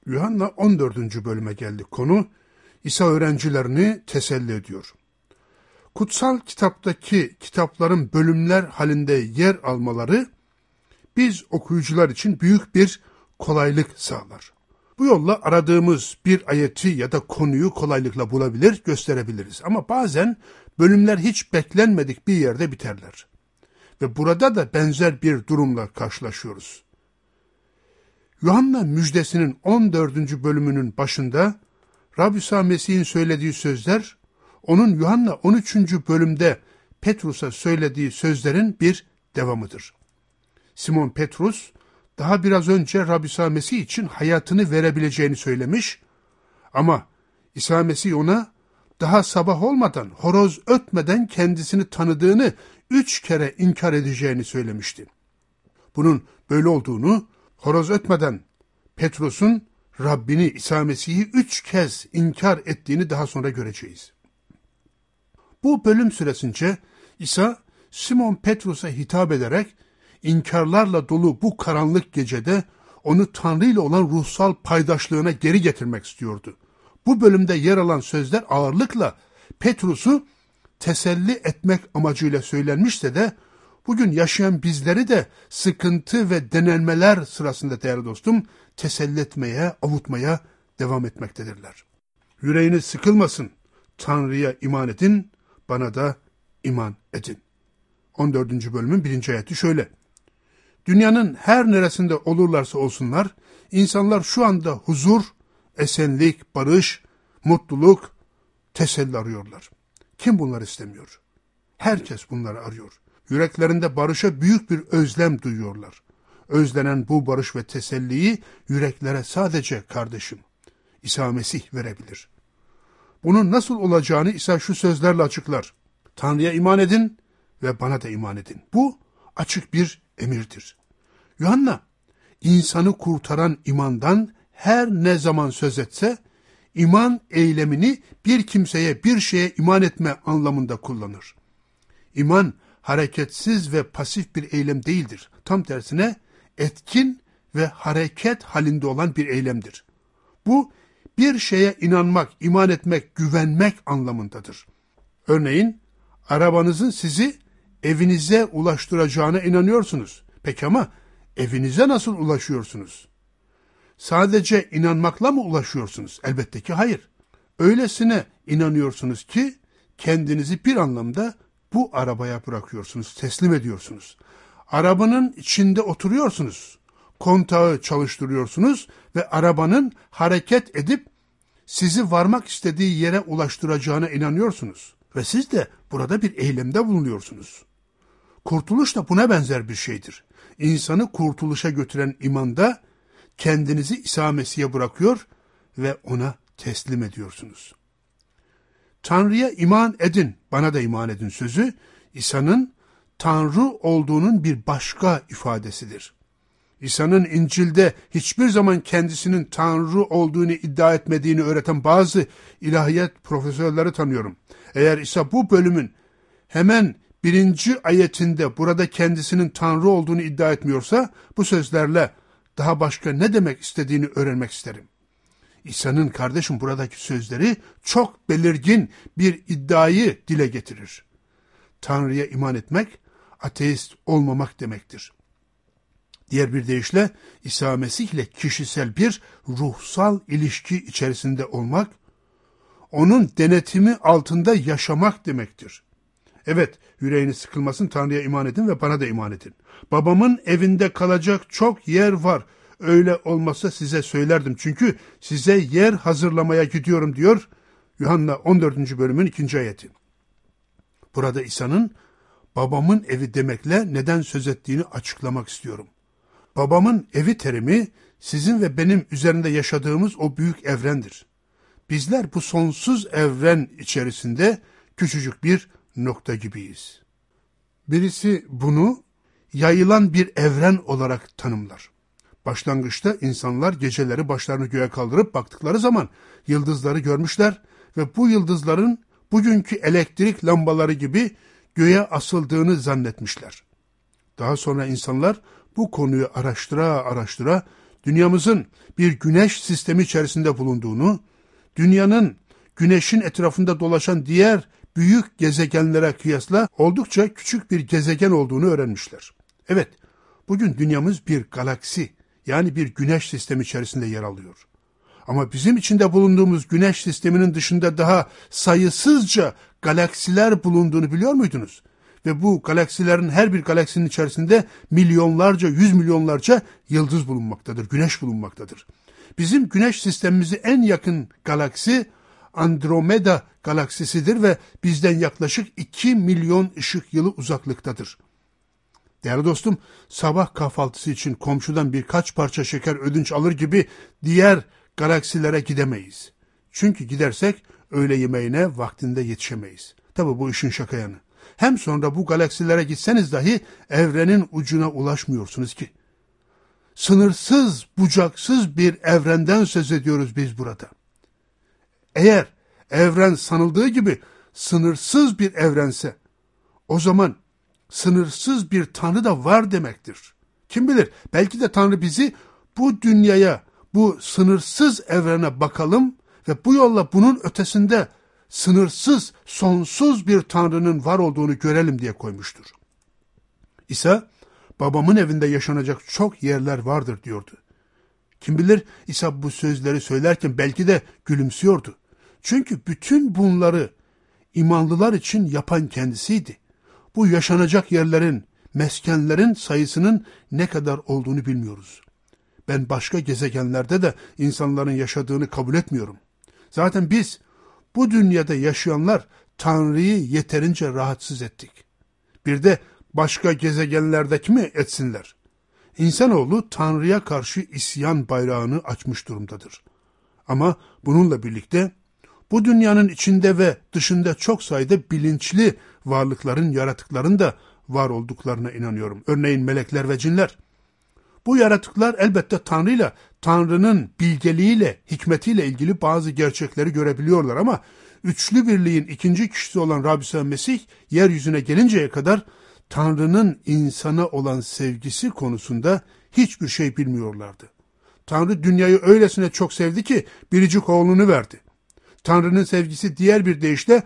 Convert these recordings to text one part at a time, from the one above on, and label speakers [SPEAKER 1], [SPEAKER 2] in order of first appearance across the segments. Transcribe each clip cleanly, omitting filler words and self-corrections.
[SPEAKER 1] Yuhanna 14. bölüme geldik. Konu İsa öğrencilerini teselli ediyor. Kutsal kitaptaki kitapların bölümler halinde yer almaları biz okuyucular için büyük bir kolaylık sağlar. Bu yolla aradığımız bir ayeti ya da konuyu kolaylıkla bulabilir, gösterebiliriz. Ama bazen bölümler hiç beklenmedik bir yerde biterler. Ve burada da benzer bir durumla karşılaşıyoruz. Yuhanna müjdesinin 14. bölümünün başında Rabbi İsa Mesih'in söylediği sözler, onun Yuhanna 13. bölümde Petrus'a söylediği sözlerin bir devamıdır. Simon Petrus, daha biraz önce Rabbi İsa Mesih için hayatını verebileceğini söylemiş ama İsa Mesih ona daha sabah olmadan, horoz ötmeden kendisini tanıdığını 3 kere inkar edeceğini söylemişti. Bunun böyle olduğunu, horoz ötmeden Petrus'un Rabbini, İsa Mesih'i 3 kez inkar ettiğini daha sonra göreceğiz. Bu bölüm süresince İsa, Simon Petrus'a hitap ederek, inkarlarla dolu bu karanlık gecede onu Tanrı ile olan ruhsal paydaşlığına geri getirmek istiyordu. Bu bölümde yer alan sözler ağırlıkla Petrus'u teselli etmek amacıyla söylenmişse de, bugün yaşayan bizleri de sıkıntı ve denenmeler sırasında değerli dostum, teselli etmeye, avutmaya devam etmektedirler. Yüreğiniz sıkılmasın, Tanrı'ya iman edin, bana da iman edin. 14. bölümün 1. ayeti şöyle. Dünyanın her neresinde olurlarsa olsunlar, insanlar şu anda huzur, esenlik, barış, mutluluk, teselli arıyorlar. Kim bunları istemiyor? Herkes bunları arıyor. Yüreklerinde barışa büyük bir özlem duyuyorlar. Özlenen bu barış ve teselliyi yüreklere sadece kardeşim, İsa Mesih verebilir. Bunun nasıl olacağını İsa şu sözlerle açıklar. Tanrı'ya iman edin ve bana da iman edin. Bu açık bir emirdir. Yuhanna, insanı kurtaran imandan her ne zaman söz etse, iman eylemini bir kimseye, bir şeye iman etme anlamında kullanır. İman, hareketsiz ve pasif bir eylem değildir. Tam tersine etkin ve hareket halinde olan bir eylemdir. Bu, bir şeye inanmak, iman etmek, güvenmek anlamındadır. Örneğin, arabanızın sizi evinize ulaştıracağına inanıyorsunuz. Peki ama evinize nasıl ulaşıyorsunuz? Sadece inanmakla mı ulaşıyorsunuz? Elbette ki hayır. Öylesine inanıyorsunuz ki kendinizi bir anlamda bu arabaya bırakıyorsunuz, teslim ediyorsunuz. Arabanın içinde oturuyorsunuz. Kontağı çalıştırıyorsunuz ve arabanın hareket edip sizi varmak istediği yere ulaştıracağına inanıyorsunuz. Ve siz de burada bir eylemde bulunuyorsunuz. Kurtuluş da buna benzer bir şeydir. İnsanı kurtuluşa götüren imanda kendinizi İsa Mesih'e bırakıyor ve ona teslim ediyorsunuz. Tanrı'ya iman edin, bana da iman edin sözü, İsa'nın Tanrı olduğunun bir başka ifadesidir. İsa'nın İncil'de hiçbir zaman kendisinin Tanrı olduğunu iddia etmediğini öğreten bazı ilahiyat profesörleri tanıyorum. Eğer İsa bu bölümün hemen 1. ayetinde burada kendisinin Tanrı olduğunu iddia etmiyorsa, bu sözlerle daha başka ne demek istediğini öğrenmek isterim. İsa'nın kardeşim buradaki sözleri çok belirgin bir iddiayı dile getirir. Tanrı'ya iman etmek, ateist olmamak demektir. Diğer bir deyişle İsa Mesih ile kişisel bir ruhsal ilişki içerisinde olmak, onun denetimi altında yaşamak demektir. Evet, yüreğiniz sıkılmasın, Tanrı'ya iman edin ve bana da iman edin. Babamın evinde kalacak çok yer var. Öyle olmasa size söylerdim. Çünkü size yer hazırlamaya gidiyorum diyor Yuhanna 14. bölümün 2. ayeti. Burada İsa'nın babamın evi demekle neden söz ettiğini açıklamak istiyorum. Babamın evi terimi sizin ve benim üzerinde yaşadığımız o büyük evrendir. Bizler bu sonsuz evren içerisinde küçücük bir nokta gibiyiz. Birisi bunu yayılan bir evren olarak tanımlar. Başlangıçta insanlar geceleri başlarını göğe kaldırıp baktıkları zaman yıldızları görmüşler ve bu yıldızların bugünkü elektrik lambaları gibi göğe asıldığını zannetmişler. Daha sonra insanlar bu konuyu araştıra dünyamızın bir güneş sistemi içerisinde bulunduğunu, dünyanın güneşin etrafında dolaşan diğer büyük gezegenlere kıyasla oldukça küçük bir gezegen olduğunu öğrenmişler. Evet, bugün dünyamız bir galaksi, yani bir güneş sistemi içerisinde yer alıyor. Ama bizim içinde bulunduğumuz güneş sisteminin dışında daha sayısızca galaksiler bulunduğunu biliyor muydunuz? Ve bu galaksilerin her bir galaksinin içerisinde milyonlarca, 100 milyonlarca yıldız bulunmaktadır, güneş bulunmaktadır. Bizim güneş sistemimize en yakın galaksi Andromeda galaksisidir ve bizden yaklaşık 2 milyon ışık yılı uzaklıktadır. Değerli dostum, sabah kahvaltısı için komşudan birkaç parça şeker ödünç alır gibi diğer galaksilere gidemeyiz. Çünkü gidersek öğle yemeğine vaktinde yetişemeyiz. Tabi bu işin şaka yanı. Hem sonra bu galaksilere gitseniz dahi evrenin ucuna ulaşmıyorsunuz ki. Sınırsız, bucaksız bir evrenden söz ediyoruz biz burada. Eğer evren sanıldığı gibi sınırsız bir evrense, o zaman sınırsız bir Tanrı da var demektir. Kim bilir, belki de Tanrı bizi bu dünyaya, bu sınırsız evrene bakalım ve bu yolla bunun ötesinde sınırsız, sonsuz bir Tanrı'nın var olduğunu görelim diye koymuştur. İsa, babamın evinde yaşanacak çok yerler vardır diyordu. Kim bilir, İsa bu sözleri söylerken belki de gülümsüyordu. Çünkü bütün bunları imanlılar için yapan kendisiydi. Bu yaşanacak yerlerin, meskenlerin sayısının ne kadar olduğunu bilmiyoruz. Ben başka gezegenlerde de insanların yaşadığını kabul etmiyorum. Zaten biz, bu dünyada yaşayanlar Tanrı'yı yeterince rahatsız ettik. Bir de başka gezegenlerdeki mi etsinler? İnsanoğlu Tanrı'ya karşı isyan bayrağını açmış durumdadır. Ama bununla birlikte bu dünyanın içinde ve dışında çok sayıda bilinçli varlıkların, yaratıkların da var olduklarına inanıyorum. Örneğin melekler ve cinler. Bu yaratıklar elbette Tanrı'yla, Tanrı'nın bilgeliğiyle, hikmetiyle ilgili bazı gerçekleri görebiliyorlar ama üçlü birliğin ikinci kişisi olan Rabbi İsa Mesih yeryüzüne gelinceye kadar Tanrı'nın insana olan sevgisi konusunda hiçbir şey bilmiyorlardı. Tanrı dünyayı öylesine çok sevdi ki biricik oğlunu verdi. Tanrı'nın sevgisi diğer bir deyişle,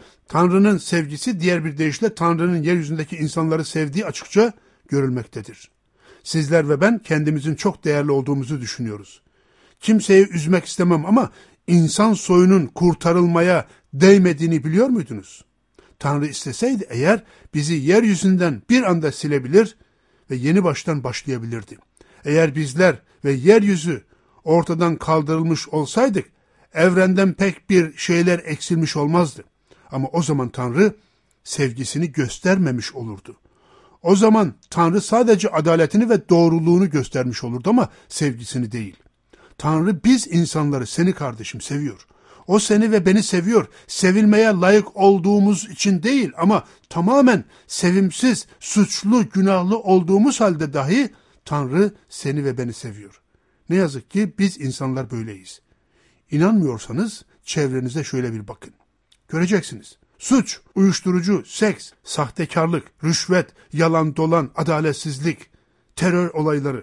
[SPEAKER 1] Tanrı'nın yeryüzündeki insanları sevdiği açıkça görülmektedir. Sizler ve ben kendimizin çok değerli olduğumuzu düşünüyoruz. Kimseyi üzmek istemem ama insan soyunun kurtarılmaya değmediğini biliyor muydunuz? Tanrı isteseydi eğer bizi yeryüzünden bir anda silebilir ve yeni baştan başlayabilirdi. Eğer bizler ve yeryüzü ortadan kaldırılmış olsaydık, evrenden pek bir şeyler eksilmiş olmazdı. Ama o zaman Tanrı sevgisini göstermemiş olurdu. O zaman Tanrı sadece adaletini ve doğruluğunu göstermiş olurdu ama sevgisini değil. Tanrı biz insanları, seni kardeşim seviyor. O seni ve beni seviyor. Sevilmeye layık olduğumuz için değil ama tamamen sevimsiz, suçlu, günahlı olduğumuz halde dahi Tanrı seni ve beni seviyor. Ne yazık ki biz insanlar böyleyiz. İnanmıyorsanız çevrenize şöyle bir bakın. Göreceksiniz. Suç, uyuşturucu, seks, sahtekarlık, rüşvet, yalan dolan, adaletsizlik, terör olayları.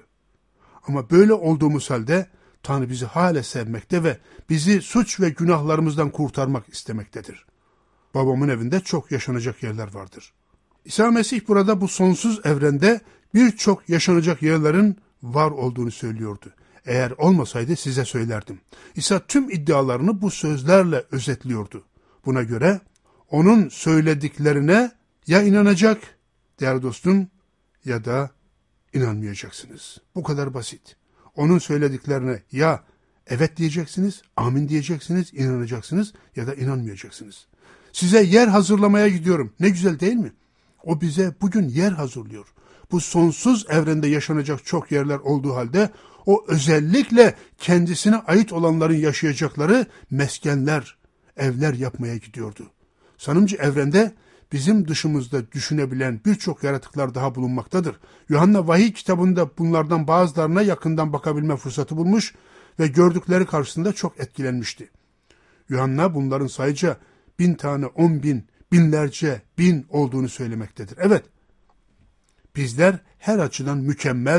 [SPEAKER 1] Ama böyle olduğumuz halde Tanrı bizi hala sevmekte ve bizi suç ve günahlarımızdan kurtarmak istemektedir. Babamın evinde çok yaşanacak yerler vardır. İsa Mesih burada bu sonsuz evrende birçok yaşanacak yerlerin var olduğunu söylüyordu. Eğer olmasaydı size söylerdim. İsa tüm iddialarını bu sözlerle özetliyordu. Buna göre onun söylediklerine ya inanacak değerli dostum ya da inanmayacaksınız. Bu kadar basit. Onun söylediklerine ya evet diyeceksiniz, amin diyeceksiniz, inanacaksınız ya da inanmayacaksınız. Size yer hazırlamaya gidiyorum. Ne güzel değil mi? O bize bugün yer hazırlıyor. Bu sonsuz evrende yaşanacak çok yerler olduğu halde o özellikle kendisine ait olanların yaşayacakları meskenler, evler yapmaya gidiyordu. Sanımcı evrende bizim dışımızda düşünebilen birçok yaratıklar daha bulunmaktadır. Yuhanna Vahiy kitabında bunlardan bazılarına yakından bakabilme fırsatı bulmuş ve gördükleri karşısında çok etkilenmişti. Yuhanna bunların sayıca 1000 tane, 10.000, binlerce, bin olduğunu söylemektedir. Evet, bizler her açıdan mükemmel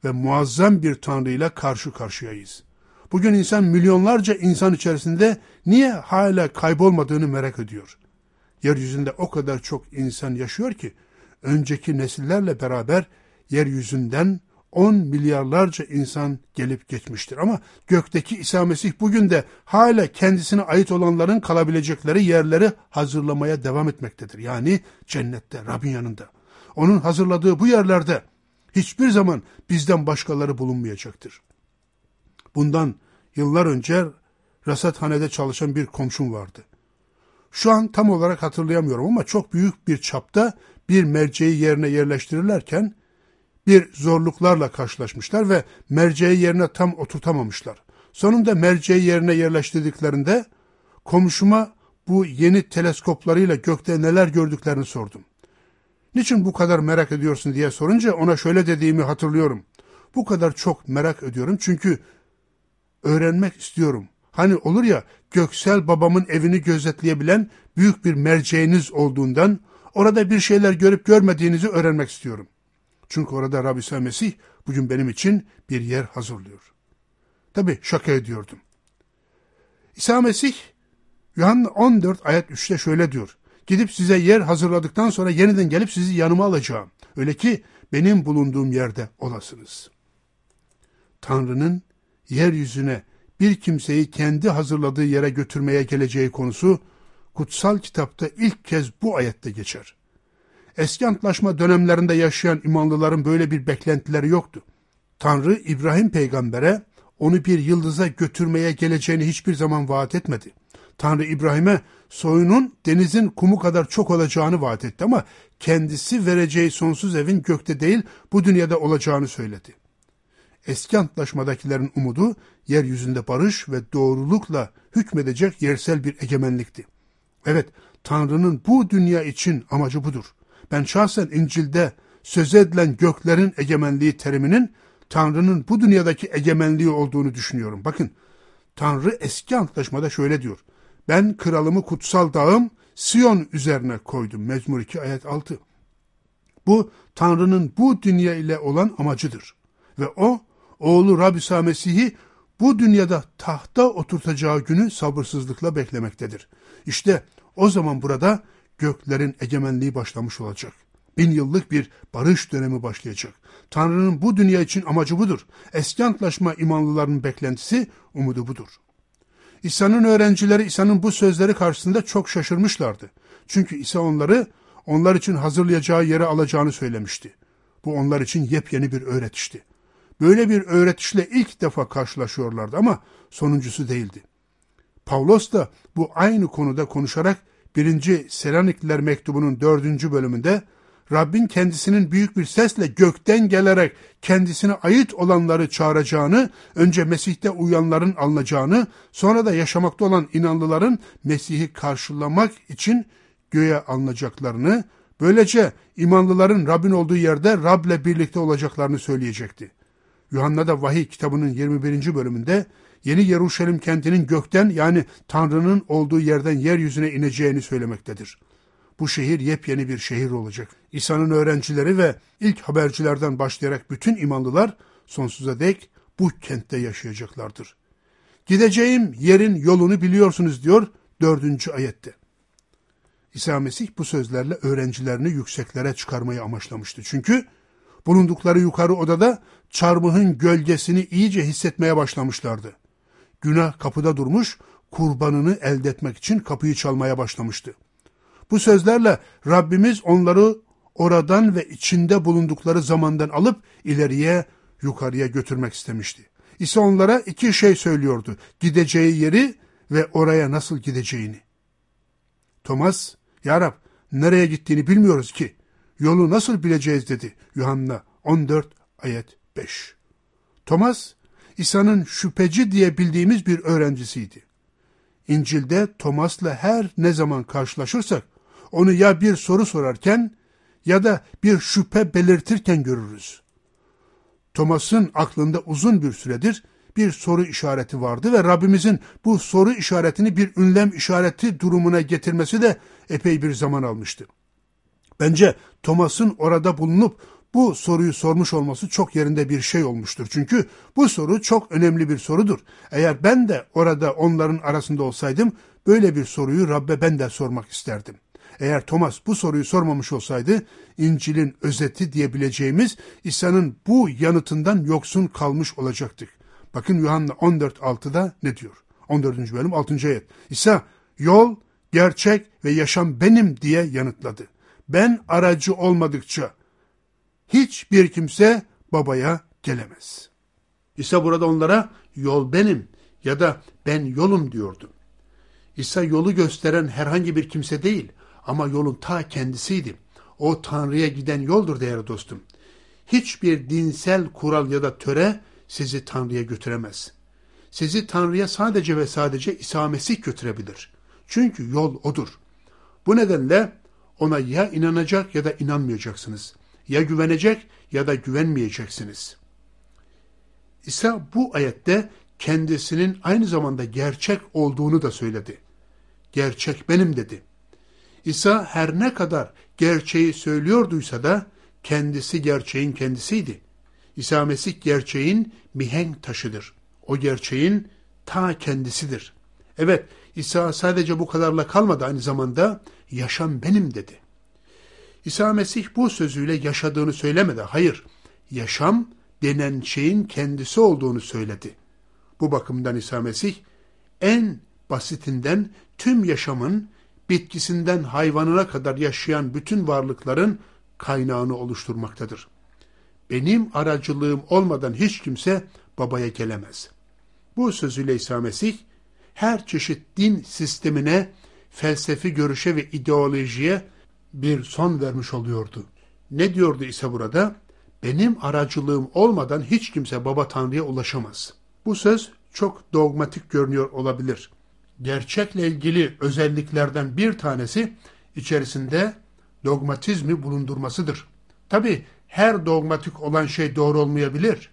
[SPEAKER 1] ve muazzam bir Tanrı ile karşı karşıyayız. Bugün insan milyonlarca insan içerisinde niye hala kaybolmadığını merak ediyor. Yeryüzünde o kadar çok insan yaşıyor ki, önceki nesillerle beraber yeryüzünden 10 milyarlarca insan gelip geçmiştir. Ama gökteki İsa Mesih bugün de hala kendisine ait olanların kalabilecekleri yerleri hazırlamaya devam etmektedir. Yani cennette, Rabbin yanında. Onun hazırladığı bu yerlerde hiçbir zaman bizden başkaları bulunmayacaktır. Bundan yıllar önce rasathanede çalışan bir komşum vardı. Şu an tam olarak hatırlayamıyorum ama çok büyük bir çapta bir merceği yerine yerleştirirlerken bir zorluklarla karşılaşmışlar ve merceği yerine tam oturtamamışlar. Sonunda merceği yerine yerleştirdiklerinde komşuma bu yeni teleskoplarıyla gökte neler gördüklerini sordum. Niçin bu kadar merak ediyorsun diye sorunca ona şöyle dediğimi hatırlıyorum. Bu kadar çok merak ediyorum çünkü öğrenmek istiyorum. Hani olur ya, göksel babamın evini gözetleyebilen büyük bir merceğiniz olduğundan orada bir şeyler görüp görmediğinizi öğrenmek istiyorum. Çünkü orada Rabbi İsa Mesih bugün benim için bir yer hazırlıyor. Tabii şaka ediyordum. İsa Mesih Yuhanna 14 ayet 3'te şöyle diyor. Gidip size yer hazırladıktan sonra yeniden gelip sizi yanıma alacağım. Öyle ki benim bulunduğum yerde olasınız. Tanrı'nın yeryüzüne bir kimseyi kendi hazırladığı yere götürmeye geleceği konusu kutsal kitapta ilk kez bu ayette geçer. Eski antlaşma dönemlerinde yaşayan imanlıların böyle bir beklentileri yoktu. Tanrı İbrahim peygambere onu bir yıldıza götürmeye geleceğini hiçbir zaman vaat etmedi. Tanrı İbrahim'e soyunun denizin kumu kadar çok olacağını vaat etti ama kendisi vereceği sonsuz evin gökte değil bu dünyada olacağını söyledi. Eski antlaşmadakilerin umudu yeryüzünde barış ve doğrulukla hükmedecek yersel bir egemenlikti. Evet, Tanrı'nın bu dünya için amacı budur. Ben şahsen İncil'de söz edilen göklerin egemenliği teriminin Tanrı'nın bu dünyadaki egemenliği olduğunu düşünüyorum. Bakın, Tanrı eski antlaşmada şöyle diyor. Ben kralımı kutsal dağım Siyon üzerine koydum. Mezmur 2 ayet 6. Bu Tanrı'nın bu dünya ile olan amacıdır. Ve o, oğlu Rabbi İsa Mesih'i bu dünyada tahta oturtacağı günü sabırsızlıkla beklemektedir. İşte o zaman burada göklerin egemenliği başlamış olacak. 1000 yıllık bir barış dönemi başlayacak. Tanrı'nın bu dünya için amacı budur. Eski antlaşma imanlılarının beklentisi, umudu budur. İsa'nın öğrencileri İsa'nın bu sözleri karşısında çok şaşırmışlardı. Çünkü İsa onlar için hazırlayacağı yere alacağını söylemişti. Bu onlar için yepyeni bir öğretişti. Böyle bir öğretişle ilk defa karşılaşıyorlardı ama sonuncusu değildi. Pavlos da bu aynı konuda konuşarak 1. Selanikliler mektubunun 4. bölümünde Rabbin kendisinin büyük bir sesle gökten gelerek kendisine ait olanları çağıracağını, önce Mesih'te uyanların alınacağını, sonra da yaşamakta olan inanlıların Mesih'i karşılamak için göğe alınacaklarını, böylece imanlıların Rabbin olduğu yerde Rab'le birlikte olacaklarını söyleyecekti. Yuhanna'da Vahiy kitabının 21. bölümünde Yeni Yeruşalim kentinin gökten, yani Tanrı'nın olduğu yerden yeryüzüne ineceğini söylemektedir. Bu şehir yepyeni bir şehir olacak. İsa'nın öğrencileri ve ilk habercilerden başlayarak bütün imanlılar sonsuza dek bu kentte yaşayacaklardır. Gideceğim yerin yolunu biliyorsunuz diyor 4. ayette. İsa Mesih bu sözlerle öğrencilerini yükseklere çıkarmayı amaçlamıştı. Çünkü bulundukları yukarı odada çarmıhın gölgesini iyice hissetmeye başlamışlardı. Günah kapıda durmuş, kurbanını elde etmek için kapıyı çalmaya başlamıştı. Bu sözlerle Rabbimiz onları oradan ve içinde bulundukları zamandan alıp ileriye, yukarıya götürmek istemişti. İsa onlara 2 şey söylüyordu: gideceği yeri ve oraya nasıl gideceğini. Thomas, "Ya Rab, nereye gittiğini bilmiyoruz ki. Yolu nasıl bileceğiz?" dedi. Yuhanna 14 ayet 5. Thomas, İsa'nın şüpheci diye bildiğimiz bir öğrencisiydi. İncil'de Thomas'la her ne zaman karşılaşırsak onu ya bir soru sorarken ya da bir şüphe belirtirken görürüz. Thomas'ın aklında uzun bir süredir bir soru işareti vardı ve Rabbimizin bu soru işaretini bir ünlem işareti durumuna getirmesi de epey bir zaman almıştı. Bence Thomas'ın orada bulunup bu soruyu sormuş olması çok yerinde bir şey olmuştur. Çünkü bu soru çok önemli bir sorudur. Eğer ben de orada onların arasında olsaydım böyle bir soruyu Rabbe ben de sormak isterdim. Eğer Thomas bu soruyu sormamış olsaydı İncil'in özeti diyebileceğimiz İsa'nın bu yanıtından yoksun kalmış olacaktık. Bakın Yuhanna 14.6'da ne diyor? 14. bölüm 6. ayet. İsa yol, gerçek ve yaşam benim diye yanıtladı. Ben aracı olmadıkça hiçbir kimse babaya gelemez. İsa burada onlara yol benim ya da ben yolum diyordu. İsa yolu gösteren herhangi bir kimse değil ama yolun ta kendisiydi. O Tanrı'ya giden yoldur değerli dostum. Hiçbir dinsel kural ya da töre sizi Tanrı'ya götüremez. Sizi Tanrı'ya sadece ve sadece İsa Mesih götürebilir. Çünkü yol odur. Bu nedenle ona ya inanacak ya da inanmayacaksınız. Ya güvenecek ya da güvenmeyeceksiniz. İsa bu ayette kendisinin aynı zamanda gerçek olduğunu da söyledi. Gerçek benim dedi. İsa her ne kadar gerçeği söylüyorduysa da kendisi gerçeğin kendisiydi. İsa Mesih gerçeğin mihenk taşıdır. O gerçeğin ta kendisidir. Evet, İsa sadece bu kadarla kalmadı, aynı zamanda yaşam benim dedi. İsa Mesih bu sözüyle yaşadığını söylemedi. Hayır, yaşam denen şeyin kendisi olduğunu söyledi. Bu bakımdan İsa Mesih en basitinden tüm yaşamın, bitkisinden hayvanına kadar yaşayan bütün varlıkların kaynağını oluşturmaktadır. Benim aracılığım olmadan hiç kimse babaya gelemez. Bu sözüyle İsa Mesih her çeşit din sistemine, felsefi görüşe ve ideolojiye bir son vermiş oluyordu. Ne diyordu İsa burada? Benim aracılığım olmadan hiç kimse Baba Tanrı'ya ulaşamaz. Bu söz çok dogmatik görünüyor olabilir. Gerçekle ilgili özelliklerden bir tanesi içerisinde dogmatizmi bulundurmasıdır. Tabi her dogmatik olan şey doğru olmayabilir.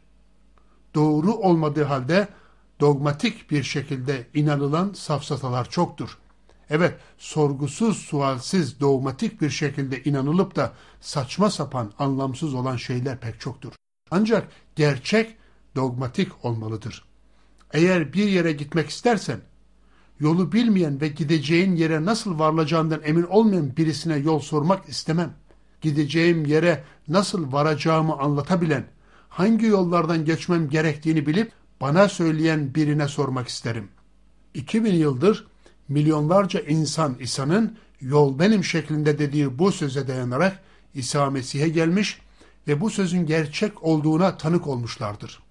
[SPEAKER 1] Doğru olmadığı halde dogmatik bir şekilde inanılan safsatalar çoktur. Evet, sorgusuz, sualsiz, dogmatik bir şekilde inanılıp da saçma sapan, anlamsız olan şeyler pek çoktur. Ancak gerçek dogmatik olmalıdır. Eğer bir yere gitmek istersen, yolu bilmeyen ve gideceğin yere nasıl varılacağından emin olmayan birisine yol sormak istemem. Gideceğim yere nasıl varacağımı anlatabilen, hangi yollardan geçmem gerektiğini bilip bana söyleyen birine sormak isterim. 2000 yıldır milyonlarca insan İsa'nın yol benim şeklinde dediği bu söze dayanarak İsa Mesih'e gelmiş ve bu sözün gerçek olduğuna tanık olmuşlardır.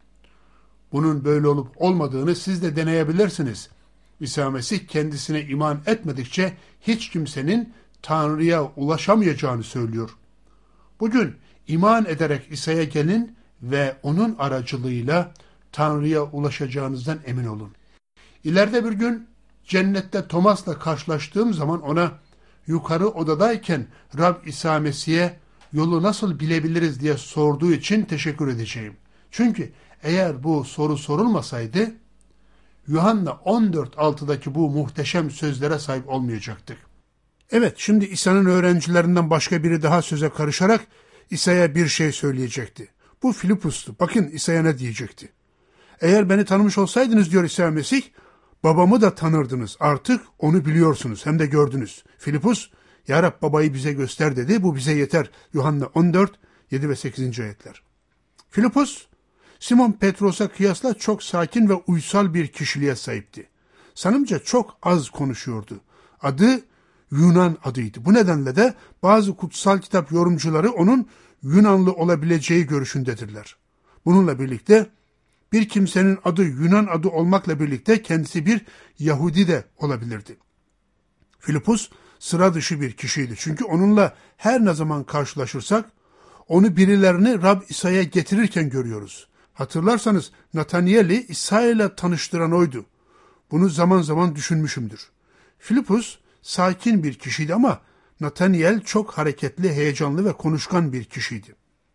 [SPEAKER 1] Bunun böyle olup olmadığını siz de deneyebilirsiniz. İsa Mesih kendisine iman etmedikçe hiç kimsenin Tanrı'ya ulaşamayacağını söylüyor. Bugün iman ederek İsa'ya gelin ve onun aracılığıyla Tanrı'ya ulaşacağınızdan emin olun. İleride bir gün cennette Thomas'la karşılaştığım zaman ona yukarı odadayken Rab İsa Mesih'e yolu nasıl bilebiliriz diye sorduğu için teşekkür edeceğim. Çünkü eğer bu soru sorulmasaydı Yuhanna 14.6'daki bu muhteşem sözlere sahip olmayacaktık. Evet, şimdi İsa'nın öğrencilerinden başka biri daha söze karışarak İsa'ya bir şey söyleyecekti. Bu Filipus'tu. Bakın İsa'ya ne diyecekti. Eğer beni tanımış olsaydınız diyor İsa Mesih, babamı da tanırdınız. Artık onu biliyorsunuz hem de gördünüz. Filipus, Ya Rab babayı bize göster dedi. Bu bize yeter. Yuhanna 14, 7 ve 8. ayetler. Filipus, Simon Petros'a kıyasla çok sakin ve uysal bir kişiliğe sahipti. Sanımca çok az konuşuyordu. Adı Yunan adıydı. Bu nedenle de bazı kutsal kitap yorumcuları onun Yunanlı olabileceği görüşündedirler. Bununla birlikte bir kimsenin adı Yunan adı olmakla birlikte kendisi bir Yahudi de olabilirdi. Filipus sıra dışı bir kişiydi. Çünkü onunla her ne zaman karşılaşırsak onu birilerini Rab İsa'ya getirirken görüyoruz. Hatırlarsanız Nathaniel'i İsa ile tanıştıran oydu. Bunu zaman zaman düşünmüşümdür. Filipus sakin bir kişiydi ama Nathaniel çok hareketli, heyecanlı ve konuşkan bir kişiydi.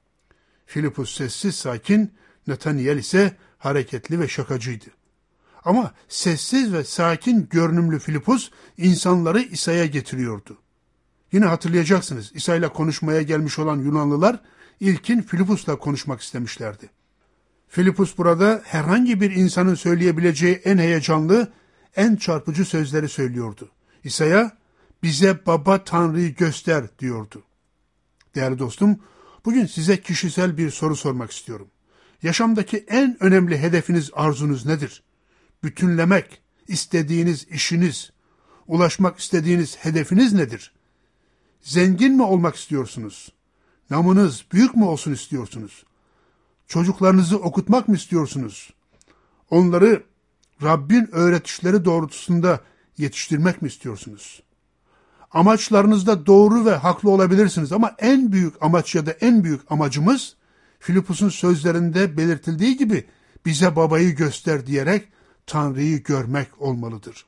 [SPEAKER 1] Filipus sessiz, sakin, Nathaniel ise hareketli ve şakacıydı. Ama sessiz ve sakin görünümlü Filipus insanları İsa'ya getiriyordu. Yine hatırlayacaksınız, İsa ile konuşmaya gelmiş olan Yunanlılar ilkin Filipus'la konuşmak istemişlerdi. Filipus burada herhangi bir insanın söyleyebileceği en heyecanlı, en çarpıcı sözleri söylüyordu. İsa'ya bize Baba Tanrı'yı göster diyordu. Değerli dostum, bugün size kişisel bir soru sormak istiyorum. Yaşamdaki en önemli hedefiniz, arzunuz nedir? Bütünlemek istediğiniz işiniz, ulaşmak istediğiniz hedefiniz nedir? Zengin mi olmak istiyorsunuz? Namınız büyük mü olsun istiyorsunuz? Çocuklarınızı okutmak mı istiyorsunuz? Onları Rabbin öğretişleri doğrultusunda yetiştirmek mi istiyorsunuz? Amaçlarınızda doğru ve haklı olabilirsiniz ama en büyük amaç ya da en büyük amacımız Filipus'un sözlerinde belirtildiği gibi bize babayı göster diyerek Tanrı'yı görmek olmalıdır.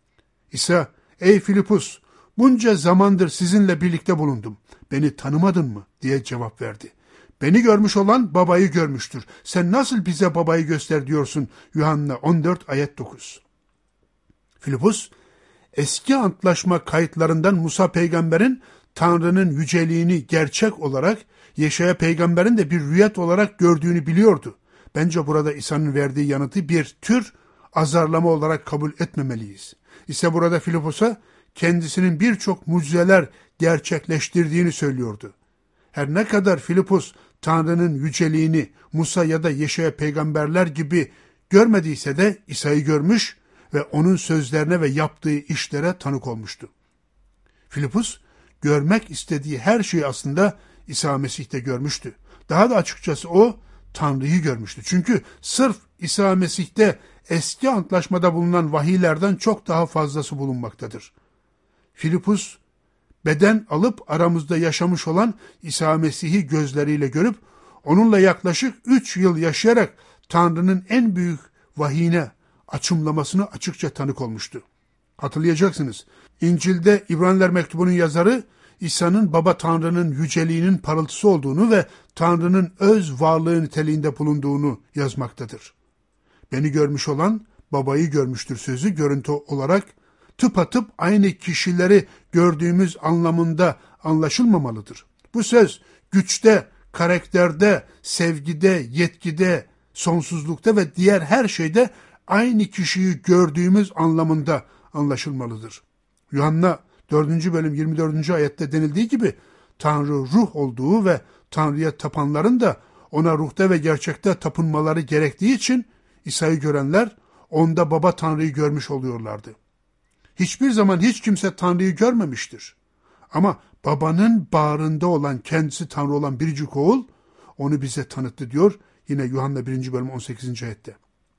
[SPEAKER 1] İsa, ey Filipus, bunca zamandır sizinle birlikte bulundum. Beni tanımadın mı? Diye cevap verdi. Beni görmüş olan babayı görmüştür. Sen nasıl bize babayı göster diyorsun? Yuhanna 14 ayet 9. Filipus, eski antlaşma kayıtlarından Musa peygamberin Tanrı'nın yüceliğini gerçek olarak, Yeşaya peygamberin de bir rüyet olarak gördüğünü biliyordu. Bence burada İsa'nın verdiği yanıtı bir tür azarlama olarak kabul etmemeliyiz. İsa burada Filipus'a kendisinin birçok mucizeler gerçekleştirdiğini söylüyordu. Her ne kadar Filipus Tanrı'nın yüceliğini Musa ya da Yeşaya peygamberler gibi görmediyse de İsa'yı görmüş ve onun sözlerine ve yaptığı işlere tanık olmuştu. Filipus görmek istediği her şeyi aslında İsa Mesih'te görmüştü. Daha da açıkçası o Tanrı'yı görmüştü. Çünkü sırf İsa Mesih'te eski antlaşmada bulunan vahiylerden çok daha fazlası bulunmaktadır. Filipus beden alıp aramızda yaşamış olan İsa Mesih'i gözleriyle görüp onunla yaklaşık 3 yıl yaşayarak Tanrı'nın en büyük vahiyine, açımlamasına açıkça tanık olmuştu. Hatırlayacaksınız. İncil'de İbraniler mektubunun yazarı İsa'nın Baba Tanrı'nın yüceliğinin parıltısı olduğunu ve Tanrı'nın öz varlığı niteliğinde bulunduğunu yazmaktadır. Beni görmüş olan babayı görmüştür sözü görüntü olarak tıpatıp aynı kişileri gördüğümüz anlamında anlaşılmamalıdır. Bu söz güçte, karakterde, sevgide, yetkide, sonsuzlukta ve diğer her şeyde aynı kişiyi gördüğümüz anlamında anlaşılmalıdır. Yuhanna 4. bölüm 24. ayette denildiği gibi Tanrı ruh olduğu ve Tanrı'ya tapanların da ona ruhta ve gerçekte tapınmaları gerektiği için İsa'yı görenler onda Baba Tanrı'yı görmüş oluyorlardı. Hiçbir zaman hiç kimse Tanrı'yı görmemiştir. Ama babanın bağrında olan, kendisi Tanrı olan biricik oğul onu bize tanıttı diyor yine Yuhanna 1. bölüm 18. ayette.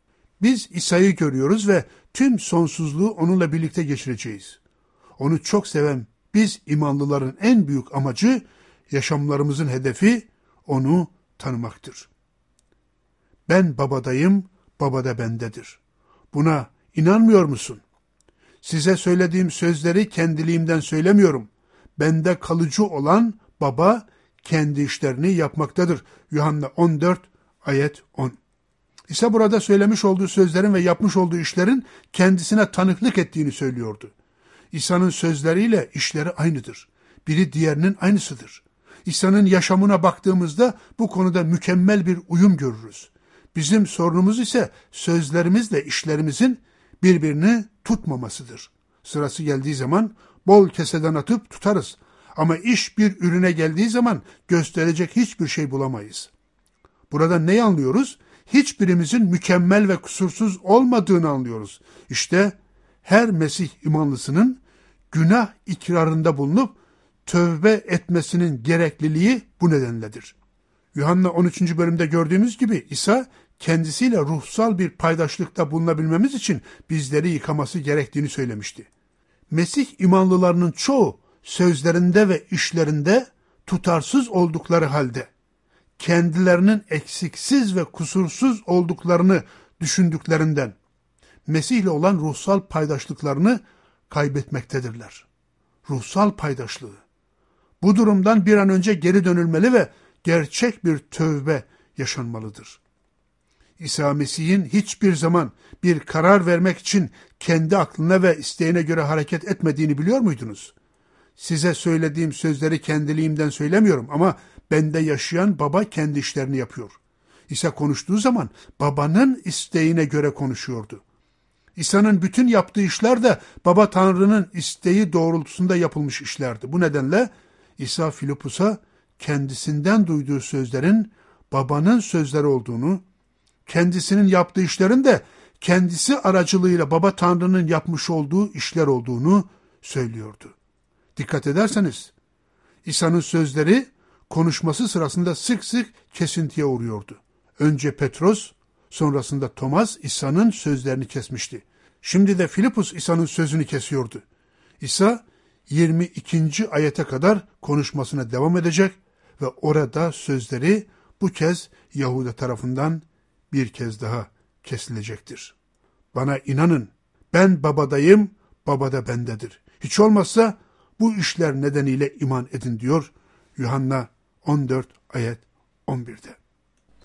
[SPEAKER 1] Biz İsa'yı görüyoruz ve tüm sonsuzluğu onunla birlikte geçireceğiz. Onu çok seven biz imanlıların en büyük amacı, yaşamlarımızın hedefi onu tanımaktır. Ben babadayım, baba da bendedir. Buna inanmıyor musun? Size söylediğim sözleri kendiliğimden söylemiyorum. Bende kalıcı olan baba kendi işlerini yapmaktadır. Yuhanna 14 ayet 10. İsa burada söylemiş olduğu sözlerin ve yapmış olduğu işlerin kendisine tanıklık ettiğini söylüyordu. İsa'nın sözleriyle işleri aynıdır. Biri diğerinin aynısıdır. İsa'nın yaşamına baktığımızda bu konuda mükemmel bir uyum görürüz. Bizim sorunumuz ise sözlerimizle işlerimizin birbirini tutmamasıdır. Sırası geldiği zaman bol keseden atıp tutarız. Ama iş bir ürüne geldiği zaman gösterecek hiçbir şey bulamayız. Burada neyi anlıyoruz? Hiçbirimizin mükemmel ve kusursuz olmadığını anlıyoruz. İşte her Mesih imanlısının günah ikrarında bulunup tövbe etmesinin gerekliliği bu nedenledir. Yuhanna 13. bölümde gördüğümüz gibi İsa kendisiyle ruhsal bir paydaşlıkta bulunabilmemiz için bizleri yıkaması gerektiğini söylemişti. Mesih imanlılarının çoğu sözlerinde ve işlerinde tutarsız oldukları halde kendilerinin eksiksiz ve kusursuz olduklarını düşündüklerinden Mesih'le olan ruhsal paydaşlıklarını kaybetmektedirler. Ruhsal paydaşlığı. Bu durumdan bir an önce geri dönülmeli ve gerçek bir tövbe yaşanmalıdır. İsa Mesih'in hiçbir zaman bir karar vermek için kendi aklına ve isteğine göre hareket etmediğini biliyor muydunuz? Size söylediğim sözleri kendiliğimden söylemiyorum ama bende yaşayan baba kendi işlerini yapıyor. İsa konuştuğu zaman babanın isteğine göre konuşuyordu. İsa'nın bütün yaptığı işler de baba Tanrı'nın isteği doğrultusunda yapılmış işlerdi. Bu nedenle İsa Filipus'a kendisinden duyduğu sözlerin babanın sözleri olduğunu, kendisinin yaptığı işlerin de kendisi aracılığıyla baba Tanrı'nın yapmış olduğu işler olduğunu söylüyordu. Dikkat ederseniz İsa'nın sözleri konuşması sırasında sık sık kesintiye uğruyordu. Önce Petros, sonrasında Thomas İsa'nın sözlerini kesmişti. Şimdi de Filipus İsa'nın sözünü kesiyordu. İsa 22. ayete kadar konuşmasına devam edecek ve orada sözleri bu kez Yahuda tarafından bir kez daha kesilecektir. Bana inanın, ben babadayım, baba da bendedir. Hiç olmazsa bu işler nedeniyle iman edin diyor Yuhanna 14 ayet 11'de.